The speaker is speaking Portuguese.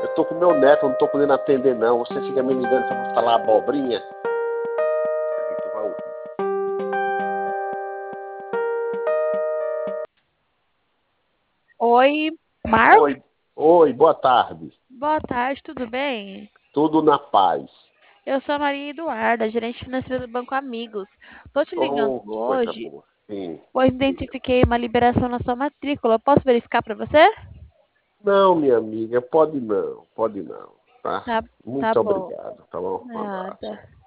Eu tô com meu neto, eu não tô podendo atender, não. Você fica me ligando pra falar abobrinha. Oi, Marcos? Oi, boa tarde. Boa tarde, tudo bem? Tudo na paz. Eu sou a Maria Eduarda, gerente financeira do Banco Amigos. Tô te ligando Oh, que coisa hoje, boa. Sim, pois diga. identifiquei uma liberação na sua matrícula. Posso verificar para você? Não, minha amiga, pode não, tá? Tá, tá Muito bom. obrigado, tá bom? Um abraço. Nada.